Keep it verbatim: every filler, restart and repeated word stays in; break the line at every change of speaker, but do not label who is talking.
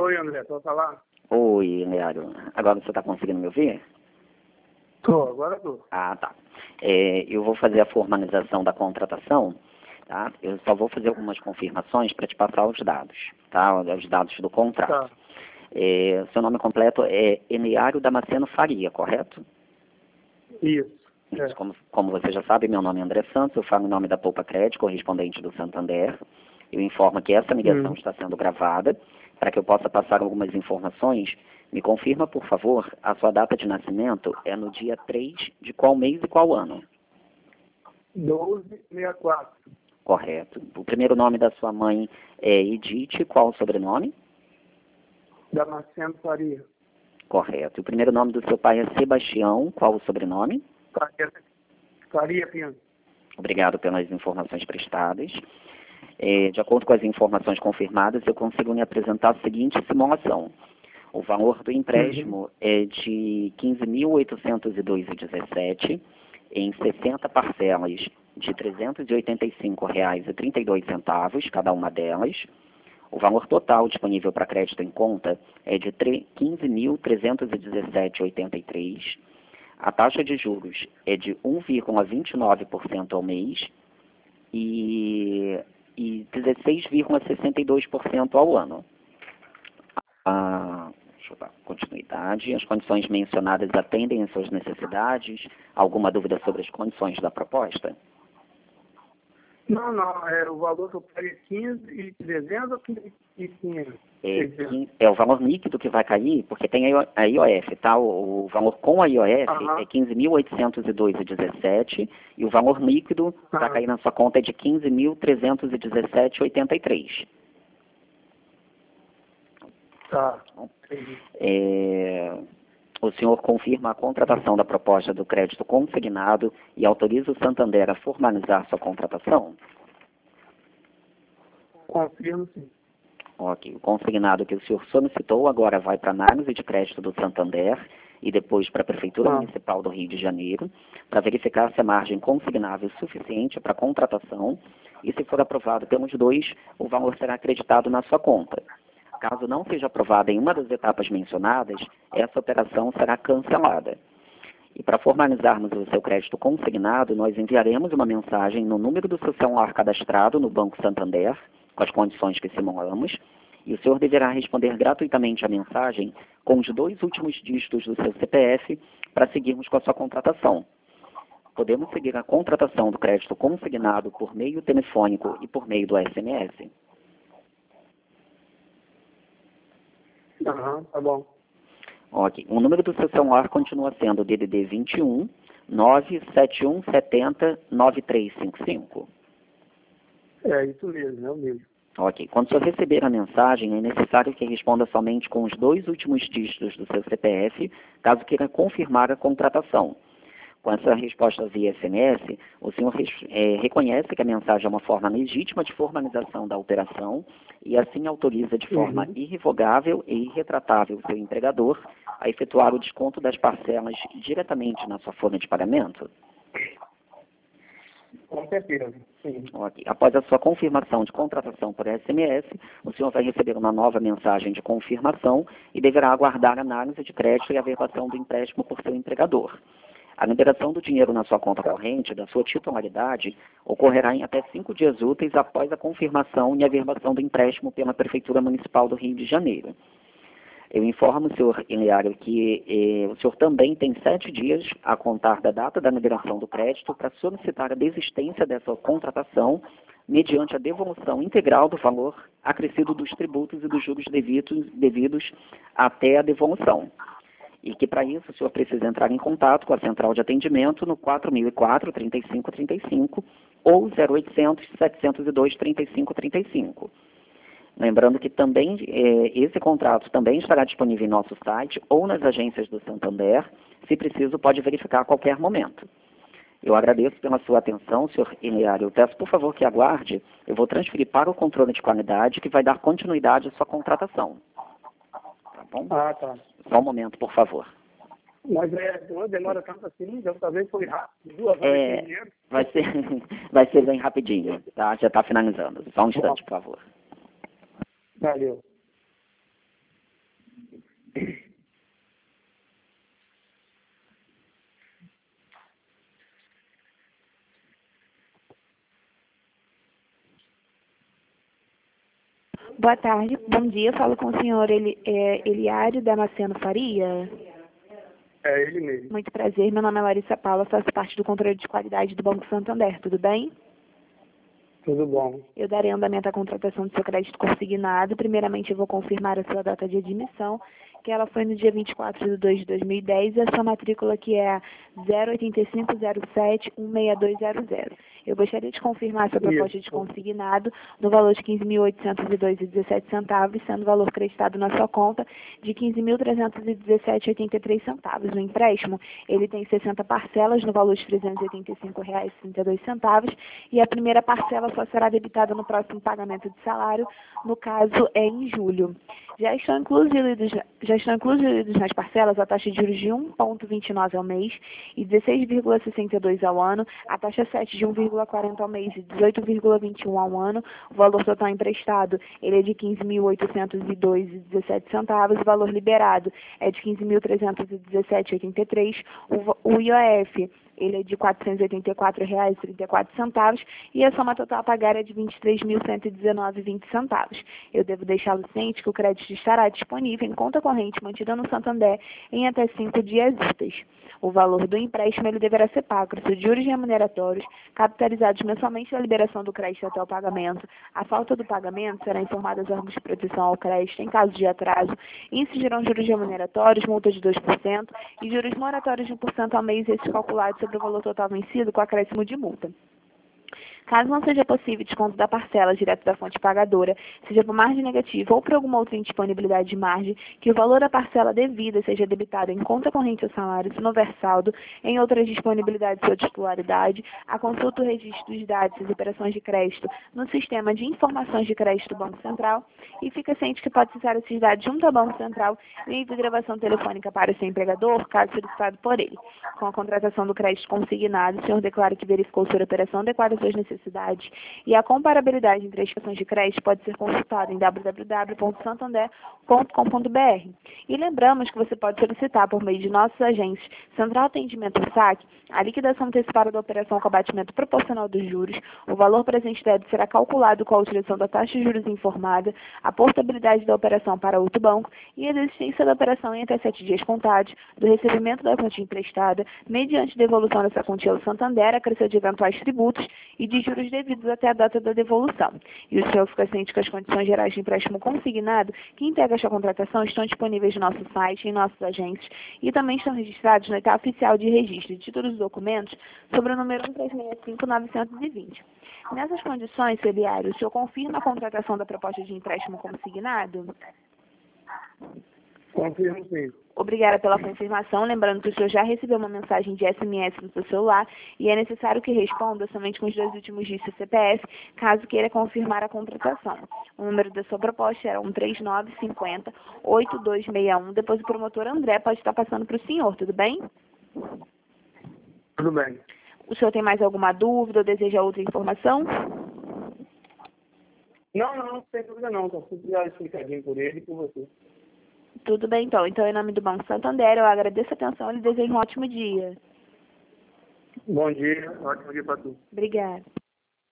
Oi, André, pode falar?
Oi, Leandro. Agora você está conseguindo me ouvir?
Tô, agora tô.
Ah, tá. É, eu vou fazer a formalização da contratação, tá? Eu só vou fazer algumas confirmações para te passar os dados, tá? Os dados do contrato.
Tá.
É, seu nome completo é Eniário Damasceno Faria, correto?
Isso.
Isso,
É.
como, como você já sabe, meu nome é André Santos, eu falo em nome da Poupa Crédito, correspondente do Santander. Eu informo que essa ligação
Hum.
está sendo gravada. Para que eu possa passar algumas informações, me confirma, por favor, a sua data de nascimento é no dia três de qual mês e qual ano?
doze sessenta e quatro.
Correto. O primeiro nome da sua mãe é Edith, qual o sobrenome?
Damasceno Faria.
Correto. O primeiro nome do seu pai é Sebastião, qual o sobrenome?
Faria, Faria Pinho.
Obrigado pelas informações prestadas. É, de acordo com as informações confirmadas, eu consigo me apresentar a seguinte simulação. O valor do empréstimo
Uhum.
é de quinze mil oitocentos e dois vírgula dezessete em sessenta parcelas de trezentos e oitenta e cinco reais e trinta e dois centavos, cada uma delas. O valor total disponível para crédito em conta é de quinze mil trezentos e dezessete reais e oitenta e três centavos. A taxa de juros é de um vírgula vinte e nove por cento ao mês e, e dezesseis vírgula sessenta e dois por cento ao ano. Ah, deixa eu dar continuidade. As condições mencionadas atendem às suas necessidades? Alguma dúvida sobre as condições da proposta?
Não, não, é, o valor que eu paguei é quinze e trezentos ou quinze e quinhentos?
É, quin- é o valor líquido que vai cair, porque tem a I O a I O F, tá? O, o valor com a I O F
Aham.
é quinze mil oitocentos e dois vírgula dezessete e o valor líquido para
Aham.
cair na sua conta é de quinze mil trezentos e dezessete reais e oitenta e três centavos.
Tá. Entendi.
É, o senhor confirma a contratação da proposta do crédito consignado e autoriza o Santander a formalizar sua contratação?
Confirmo sim.
Ok. O consignado que o senhor solicitou agora vai para a análise de crédito do Santander e depois para a Prefeitura
Ah.
Municipal do Rio de Janeiro, para verificar se a margem consignável é suficiente para a contratação e, se for aprovado pelos dois, o valor será acreditado na sua conta. Caso não seja aprovada em uma das etapas mencionadas, essa operação será cancelada. E para formalizarmos o seu crédito consignado, nós enviaremos uma mensagem no número do seu celular cadastrado no Banco Santander, com as condições que simulamos, e o senhor deverá responder gratuitamente a mensagem com os dois últimos dígitos do seu C P F para seguirmos com a sua contratação. Podemos seguir a contratação do crédito consignado por meio telefônico e por meio do S M S.
Aham, tá bom.
Ok. O número do seu celular continua sendo o D D D vinte e um, nove sete um sete zero, nove três cinco cinco.
É isso mesmo, é o mesmo.
Ok. Quando o senhor receber a mensagem, é necessário que responda somente com os dois últimos dígitos do seu C P F, caso queira confirmar a contratação. Com essa resposta via S M S, o senhor é, reconhece que a mensagem é uma forma legítima de formalização da operação e assim autoriza de forma
Uhum.
irrevogável e irretratável o seu empregador a efetuar o desconto das parcelas diretamente na sua folha de pagamento?
Com certeza, sim.
Ok. Após a sua confirmação de contratação por S M S, o senhor vai receber uma nova mensagem de confirmação e deverá aguardar a análise de crédito e a averbação do empréstimo por seu empregador. A liberação do dinheiro na sua conta corrente, da sua titularidade, ocorrerá em até cinco dias úteis após a confirmação e averbação do empréstimo pela Prefeitura Municipal do Rio de Janeiro. Eu informo, senhor Iliário, que eh, o senhor também tem sete dias a contar da data da liberação do crédito para solicitar a desistência dessa contratação mediante a devolução integral do valor acrescido dos tributos e dos juros devidos, devidos até a devolução. E que, para isso, o senhor precisa entrar em contato com a central de atendimento no quatro mil e quatro, trinta e cinco trinta e cinco ou zero oitocentos, setecentos e dois, trinta e cinco trinta e cinco. Lembrando que também eh, esse contrato também estará disponível em nosso site ou nas agências do Santander. Se preciso, pode verificar a qualquer momento. Eu agradeço pela sua atenção, senhor Iliário. Eu peço, por favor, que aguarde. Eu vou transferir para o controle de qualidade, que vai dar continuidade à sua contratação. Tá bom?
Ah, tá.
Só um momento, por favor.
Mas é, não demora tanto assim, dessa vez foi rápido, duas horas
É,
sem dinheiro.
vai ser, vai ser bem rapidinho, tá? Já está finalizando. Só um instante, por favor.
Valeu.
Boa tarde, bom dia. Falo com o senhor Eli, é, Eliário Damasceno Faria.
É ele mesmo.
Muito prazer, meu nome é Larissa Paula, faço parte do controle de qualidade do Banco Santander, tudo bem?
Tudo bom.
Eu darei andamento à contratação do seu crédito consignado. Primeiramente, eu vou confirmar a sua data de admissão, que ela foi no dia vinte e quatro de dois de dois mil e dez, e a sua matrícula que é a zero oito cinco zero sete um seis dois zero zero. Eu gostaria de confirmar a sua proposta de consignado no valor de quinze mil oitocentos e dois reais e dezessete centavos, sendo o valor creditado na sua conta de quinze mil trezentos e dezessete reais e oitenta e três centavos. O empréstimo, ele tem sessenta parcelas no valor de trezentos e oitenta e cinco reais e trinta e dois centavos, e a primeira parcela só será debitada no próximo pagamento de salário, no caso é em julho. Já estão incluídos, já estão incluídos nas parcelas a taxa de juros de um vírgula vinte e nove ao mês e dezesseis vírgula sessenta e dois ao ano, a taxa sete de um vírgula quarenta ao mês e dezoito vírgula vinte e um ao ano. O valor total emprestado, ele é de quinze mil oitocentos e dois reais e dezessete centavos, o valor liberado é de quinze mil trezentos e dezessete reais e oitenta e três centavos, o, o I O F ele é de quatrocentos e oitenta e quatro reais e trinta e quatro centavos e a soma total a pagar é de vinte e três mil cento e dezenove reais e vinte centavos. Eu devo deixá-lo ciente que o crédito estará disponível em conta corrente mantida no Santander em até cinco dias úteis. O valor do empréstimo ele deverá ser pago por juros remuneratórios, capitalizados mensalmente na liberação do crédito até o pagamento. A falta do pagamento será informada aos órgãos de proteção ao crédito em caso de atraso, incidirão juros remuneratórios, multa de dois por cento e juros moratórios de um por cento ao mês, esses calculados sobre o valor total vencido com acréscimo de multa. Caso não seja possível desconto da parcela direto da fonte pagadora, seja por margem negativa ou por alguma outra indisponibilidade de margem, que o valor da parcela devida seja debitado em conta corrente ao salário, se não houver saldo, em outras disponibilidades ou titularidade, a consulta o registro dos dados das operações de crédito no sistema de informações de crédito do Banco Central e fica ciente que pode acessar esses dados junto ao Banco Central e de gravação telefônica para o seu empregador, caso solicitado por ele. Com a contratação do crédito consignado, o senhor declara que verificou sua operação adequada às suas necessidades e a comparabilidade entre as estações de crédito pode ser consultada em w w w ponto santander ponto com ponto b r. E lembramos que você pode solicitar por meio de nossos agentes Central Atendimento S A C a liquidação antecipada da operação com abatimento proporcional dos juros, o valor presente deve será calculado com a utilização da taxa de juros informada, a portabilidade da operação para outro banco e a desistência da operação em até sete dias contados, do recebimento da quantia emprestada, mediante devolução dessa quantia ao Santander, acrescido de eventuais tributos e de juros devidos até a data da devolução. E o senhor fica ciente que as condições gerais de empréstimo consignado que integra esta contratação estão disponíveis no nosso site, em nossos agentes, e também estão registrados no etapa oficial de registro de títulos e documentos sobre o número um três seis cinco nove dois zero. Nessas condições, seu Eliário, o senhor confirma a contratação da proposta de empréstimo consignado?
Confirmo sim.
Obrigada pela confirmação. Lembrando que o senhor já recebeu uma mensagem de S M S no seu celular e é necessário que responda somente com os dois últimos dígitos do C P F, caso queira confirmar a contratação. O número da sua proposta era um três nove cinco zero oito dois seis um. Depois o promotor André pode estar passando para o senhor, tudo bem?
Tudo bem.
O senhor tem mais alguma dúvida ou deseja outra informação?
Não, não, não tem dúvida não. Estou sempre já explicadinho por ele e por você.
Tudo bem, então. Então, em nome do Banco Santander, eu agradeço a atenção e lhe desejo um ótimo dia.
Bom dia, ótimo dia para tu.
Obrigada.